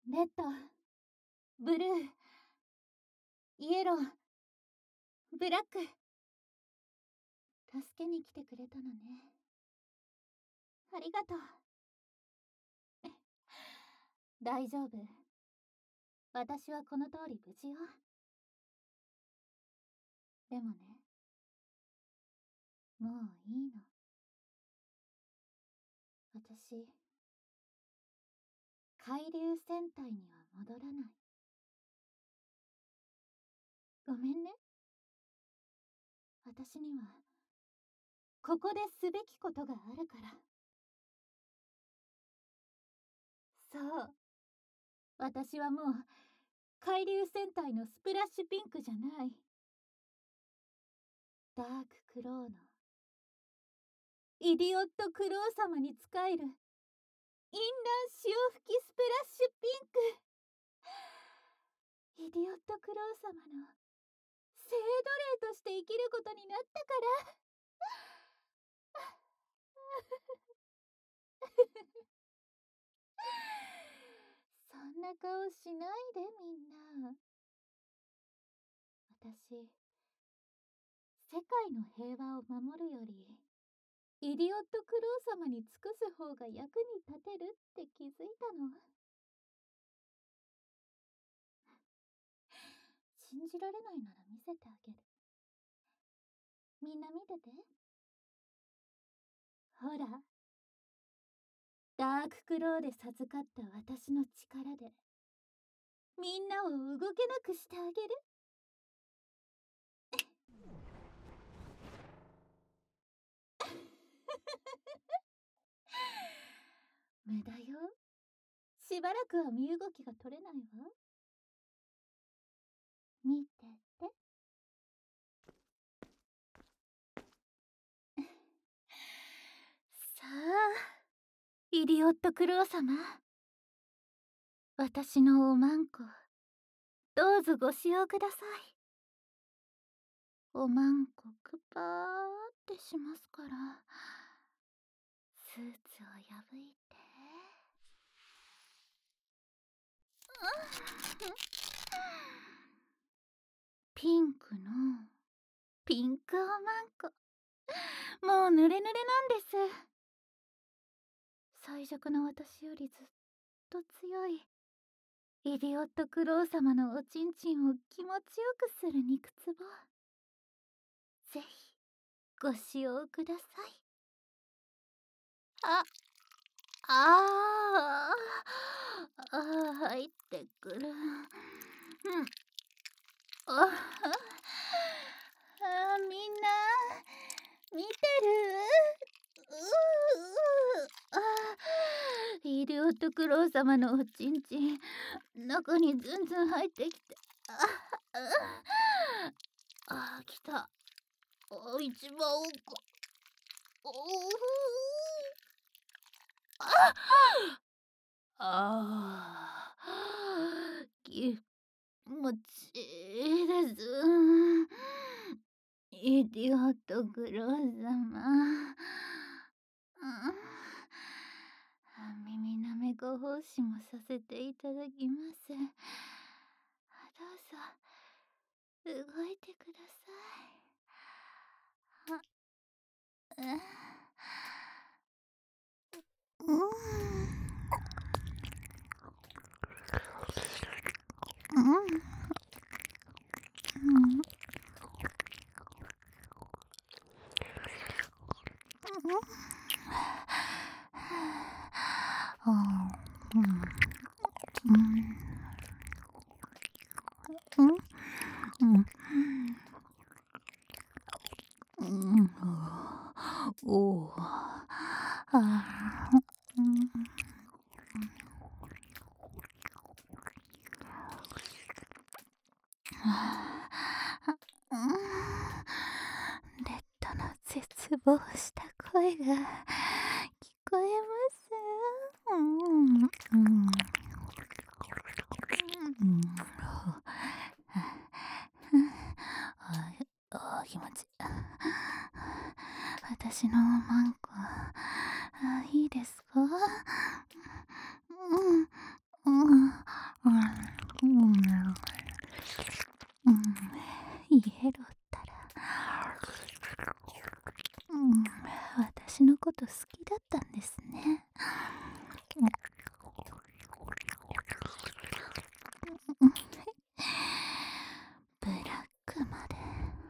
レッド、ブルー、イエロー、ブラック。助けに来てくれたのね。ありがとう。大丈夫。私はこの通り無事よ。でもね、もういいの。私、海流戦隊には戻らない。ごめんね。私には、ここですべきことがあるから。そう。私はもう、海流戦隊のスプラッシュピンクじゃない。ダーククローの、イディオットクロー様に仕える、淫乱潮吹きスプラッシュピンク。イディオットクロー様の、聖奴隷として生きることになったから。そんな顔しないでみんな。私、世界の平和を守るより、イディオットクロー様に尽くす方が役に立てるって気づいたの。信じられないなら見せてあげる。みんな見てて。ほら、ダーククローで授かった私の力で、みんなを動けなくしてあげる。無駄よ。しばらくは身動きが取れないわ。見てて。さあ、イディオットクロー様。私のおまんこ、どうぞご使用ください。おまんこくぱーってしますから、スーツを破いて。ピンクのピンクおまんこ、もう濡れ濡れなんです。最弱の私よりずっと強いイディオットクロー様のおちんちんを気持ちよくする肉つぼ、ぜひご使用ください。入ってくる。みんな見てる？イディオットクロー様のおちんちん、中にずんずん入ってきて。来た。一番奥。気持ちいいです。イディオットクロー様。耳なめご奉仕もさせていただきます。どうぞ動いてください。レッドの絶望した声が聞こえます。気持ちいい。私のマンコ、いいですか？ こと好きだったんですね。ブラックまで。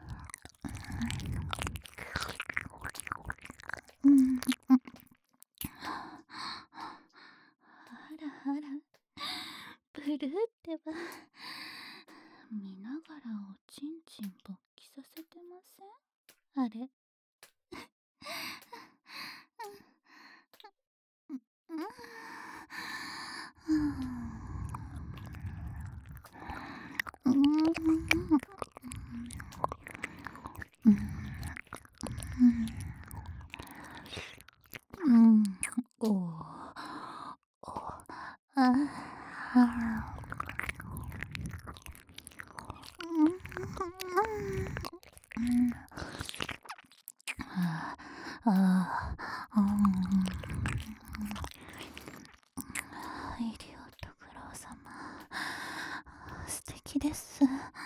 うん、あらあら、ブルーってば見ながらおちんちん勃起させてません？あれ。おお、イリオットクロウ様、素敵です。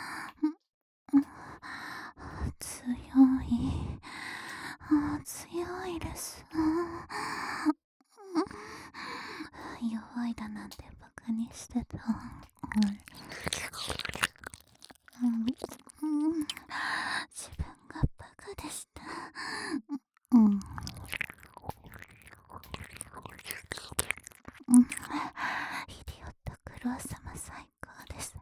強い、強いです。弱いだなんてバカにしてた。自分がバカでした。イリオットクロウ様最高です。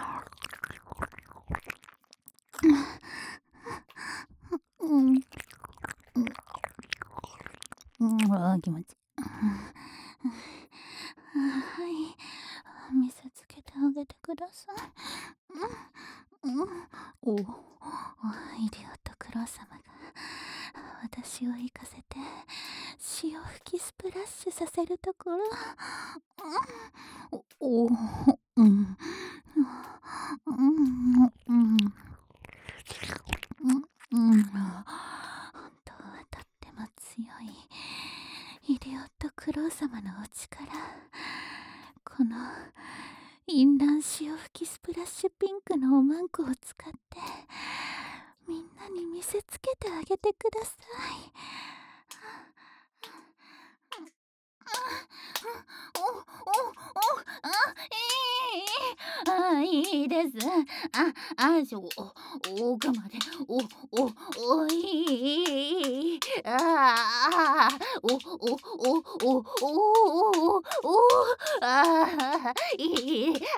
気持ちいい。はい、見せつけてあげてください。イリオットクロウ様が私を行かせて潮吹きスプラッシュさせるところ。どう当たっても強いイリオットクロウ様のお力、この淫乱潮吹きスプラッシュピンクのおまんこを使ってみんなに見せつけてあげてください。いいです。奥まで、いい。いい。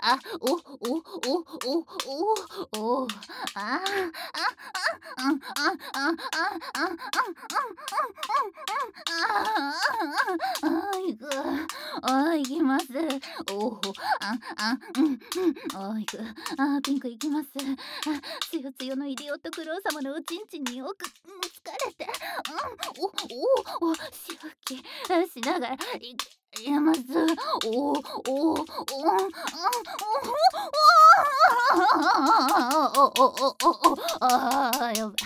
行きます。行く。ピンク行きます。つよつよのイリオットクロウ様のおちんちんによく疲れて、しぶきしながら行きます。やばい。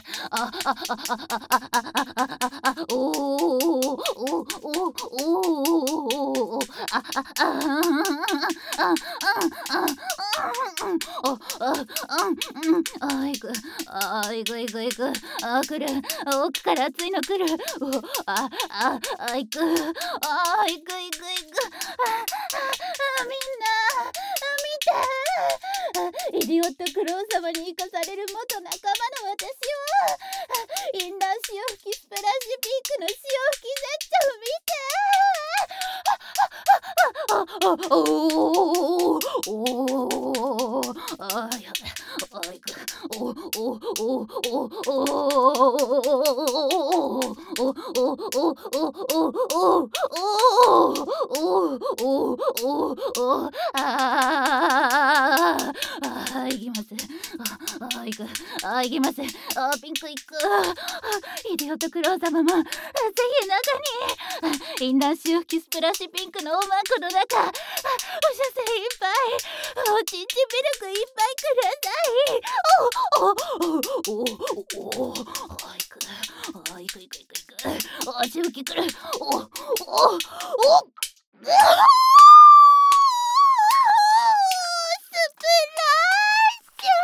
行く。行く。来る。奥から熱いの来る。行く。みんな、見て。イリオットクロウ様に生かされる元仲間の私は、淫乱潮吹きスプラッシュピンクの潮吹き絶頂見て。やばい。行く。行きます。行く。行きます。ピンク行く。イデオとクロウ様も、ぜひ中に、淫乱潮吹きスプラッシュピンクのおまんこの中、お射精いっぱい、おちんちミルクいっぱいください。行く。しぶきくる。スプラッシ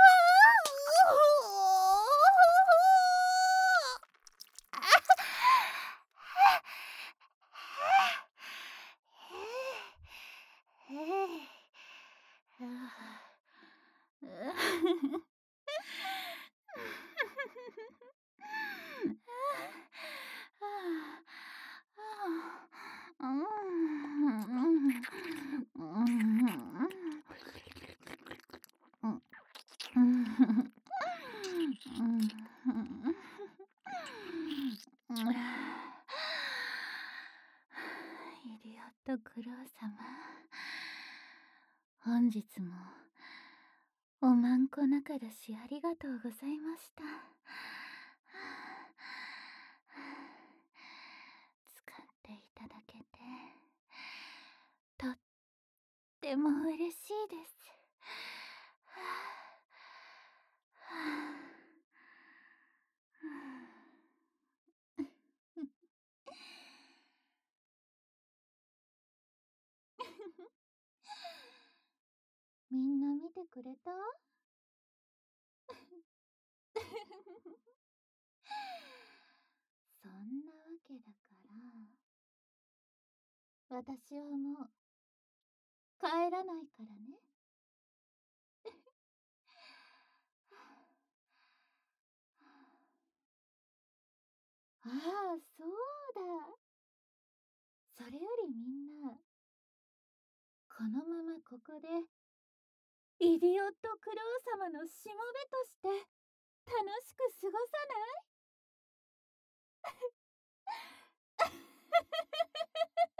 ュ。 オットクロウ様、本日もおまんこ仲だしありがとうございました。使っていただけてとっても嬉しいです。みんな見てくれた？そんなわけだから私はもう帰らないからね。ああ、そうだ。それよりみんな、このままここでイディオットクロウ様のしもべとして楽しく過ごさない？